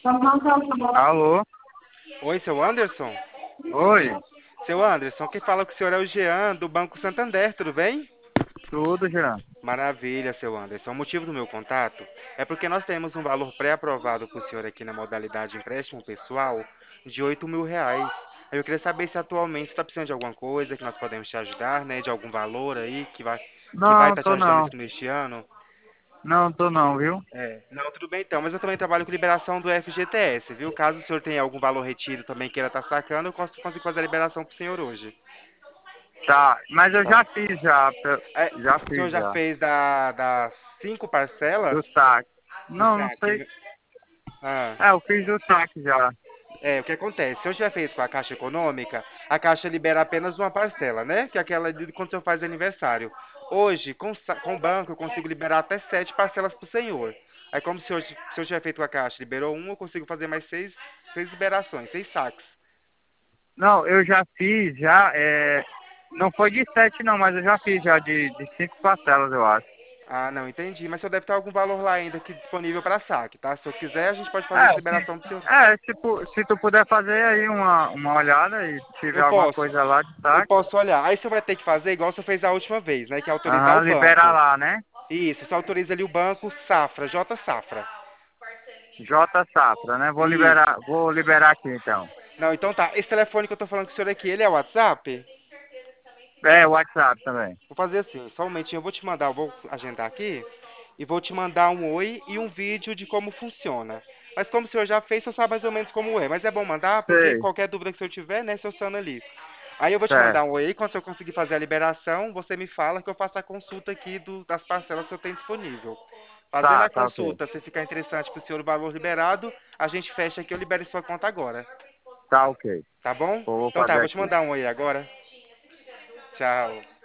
Alô? Oi, seu Anderson? Oi, Seu Anderson, quem fala com o senhor é o Jean, do Banco Santander, tudo bem? tudo, Jean. Maravilha, seu Anderson. O motivo do meu contato é porque nós temos um valor pré-aprovado para o senhor aqui na modalidade empréstimo pessoal de R$ 8.000. Aí eu queria saber se atualmente você está precisando de alguma coisa que nós podemos te ajudar, né? De algum valor aí que vai Não, estar te tô ajudando não. aqui neste ano. Não, tô não, viu? Não, tudo bem então, mas eu também trabalho com liberação do FGTS, viu? Caso o senhor tenha algum valor retido também queira estar sacando, eu consigo fazer a liberação para o senhor hoje. Tá, mas eu Tá. já fiz já, já O senhor fiz já já. fez das 5 parcelas Do saque. do Não, não saque, sei. né? Ah, É, eu fiz do saque já. o que acontece? Se eu já fez com a Caixa Econômica, a Caixa libera apenas uma parcela, né? Que é aquela de quando o senhor faz aniversário. Hoje, com o banco, eu consigo liberar até 7 parcelas para o senhor. Aí, como se eu tiver feito com a Caixa, liberou um, eu consigo fazer mais seis liberações, 6 saques. Não, eu já fiz já, não foi de 7 não, mas eu já fiz já de 5 parcelas, eu acho. Ah, não, entendi. Mas o senhor deve ter algum valor lá ainda aqui disponível para saque, tá? Se eu quiser, a gente pode fazer essa É, liberação do senhor. se tu puder fazer aí uma olhada e se tiver Eu alguma posso. coisa lá de Eu saque, posso olhar. Aí você vai ter que fazer igual você fez a última vez, né? Que é autorizar o aham, liberar banco. lá, né? Isso, você autoriza ali o banco Safra, J Safra. J Safra, né? Isso. Vou liberar aqui então. Não, então tá. Esse telefone que eu tô falando com o senhor aqui, ele é o WhatsApp? É, WhatsApp também. Vou fazer assim, só um momentinho, eu vou te mandar, eu vou agendar aqui e vou te mandar um oi e um vídeo de como funciona. Mas como o senhor já fez, você sabe mais ou menos como é. Mas é bom mandar, porque Sei, qualquer dúvida que o senhor tiver, né, seu Sano ali. Aí eu vou te mandar certo. um oi aí, quando eu conseguir fazer a liberação, você me fala que eu faço a consulta aqui das parcelas que eu tenho disponível. Fazendo Tá, a tá ok. consulta, se ficar interessante para o senhor o valor liberado, a gente fecha aqui, eu libero em sua conta agora. Tá ok. Tá bom? Vou Então tá, eu fazer vou te aqui. mandar um oi agora. Tchau.